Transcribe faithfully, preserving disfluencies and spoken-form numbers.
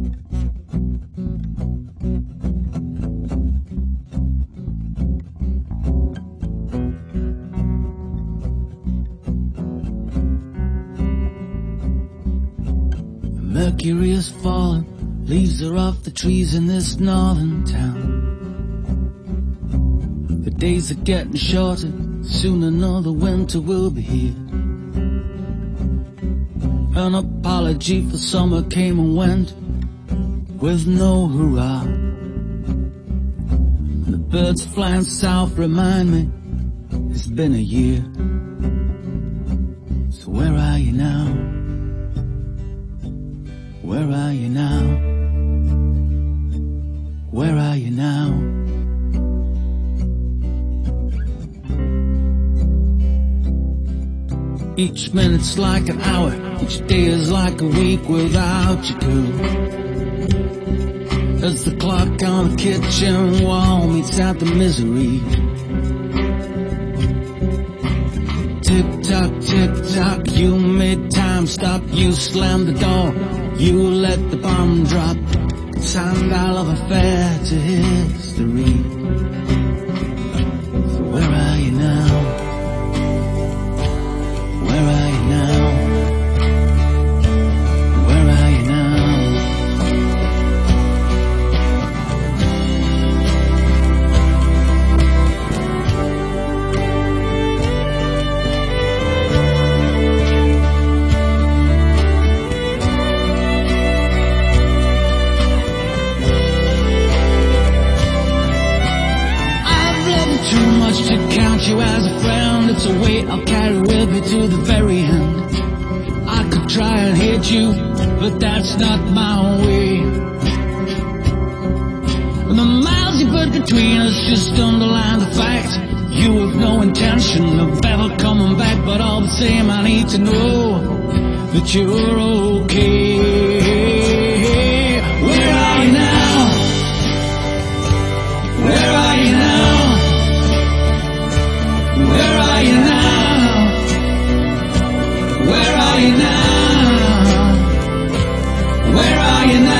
Mercury is falling, leaves are off the trees in this northern town. The days are getting shorter, soon another winter will be here. An apology for summer came and went with no hurrah. The birds flying south remind me it's been a year. So where are you now? Where are you now? Where are you now? Each minute's like an hour, each day is like a week without you, girl. As the clock on the kitchen wall meets out the misery. Tick-tock, tick-tock, you made time stop, you slammed the door, you let the bomb drop. Signed our love affair to history. So where are you now? Where are you now? Where are you now? Too much to count you as a friend. It's a weight I'll carry with me to the very end. I could try and hate you, but that's not my way. And the miles you put between us just underline the fact you have no intention of ever coming back. But all the same, I need to know that you're okay. Where are you now? Where are you now? Where are you now? Where are you now? Where are you now?